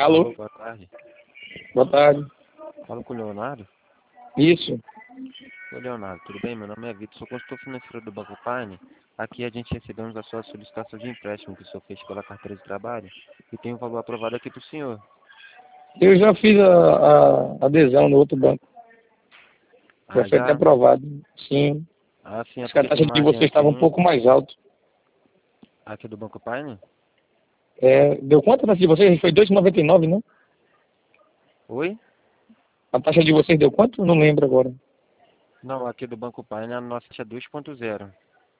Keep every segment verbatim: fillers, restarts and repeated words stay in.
Alô, Alô, boa tarde. boa tarde. Falo com o Leonardo. Isso. Oi, Leonardo, tudo bem? Meu nome é Vitor, sou consultor financeiro do Banco Pine. Aqui a gente recebemos a sua solicitação de empréstimo que o senhor fez pela carteira de trabalho e tem um valor aprovado aqui para o senhor. Eu já fiz a, a adesão no outro banco. Já Ah, foi até já? aprovado. Sim. Ah, sim, é Acho que a porque tem taxa de margem vocês estava um aqui, pouco mais alta. aqui do Banco Pine? É, deu quanto a taxa de vocês? Foi dois vírgula noventa e nove, né? Oi? A taxa de vocês deu quanto? Não lembro agora. Não, aqui do Banco Pine a nossa é dois ponto zero.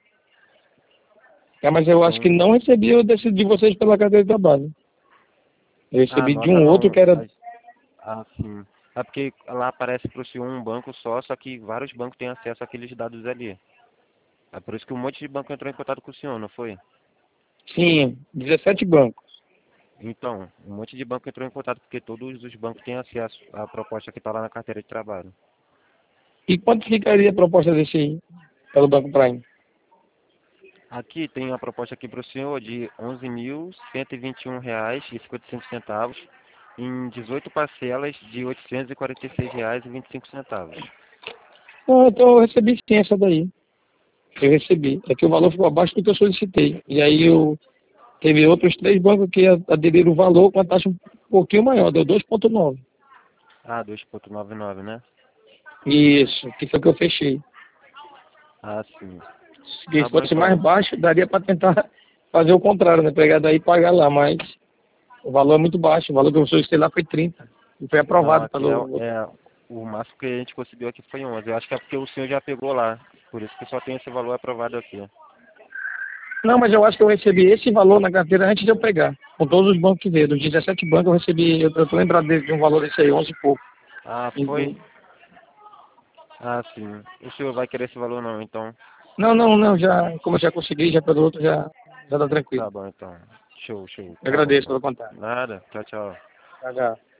É, mas eu acho que Então, não recebi o desse de vocês pela carteira de trabalho. Eu ah, recebi de nota um outro não. que era... a- Ah, sim. É porque lá aparece para o senhor um banco só, só que vários bancos têm acesso àqueles dados ali. É por isso que um monte de banco entrou em contato com o senhor, não foi? Sim, dezessete bancos. Então, um monte de banco entrou em contato porque todos os bancos têm acesso à proposta que está lá na carteira de trabalho. E quanto ficaria a proposta desse aí, pelo Banco Prime? Aqui tem a proposta aqui para o senhor de onze mil cento e vinte e um reais e cinquenta e cinco centavos em dezoito parcelas de oitocentos e quarenta e seis reais e vinte e cinco centavos. Não, então eu recebi sim essa daí. Eu recebi. É que o valor ficou abaixo do que eu solicitei. E aí eu teve outros três bancos que aderiram o valor com a taxa um pouquinho maior, deu dois vírgula nove. Ah, dois ponto noventa e nove, né? Isso, que foi o que eu fechei. Ah, sim. Se Tá bom fosse mais então. baixo, daria para tentar fazer o contrário, né? Pegar daí e pagar lá, mas o valor é muito baixo. O valor que eu solicitei lá foi trinta. E foi Não, aprovado aqui é, pelo... é o máximo que a gente conseguiu aqui foi onze. Eu acho que é porque o senhor já pegou lá. Por isso que só tem esse valor aprovado aqui. Não, mas eu acho que eu recebi esse valor na carteira antes de eu pegar. Com todos os bancos que veio. Dos dezessete bancos eu recebi, eu, eu tô lembrado de, de um valor desse aí, onze e pouco. Ah, foi? Uhum. Ah, sim. O senhor vai querer esse valor não, então. Não, não, não, já, como eu já consegui, já pelo outro, já, já tá tranquilo. Tá bom, então. Show, show. Eu Tá bom, agradeço então. pelo contato. Nada. Tchau, tchau. Tchau, tchau.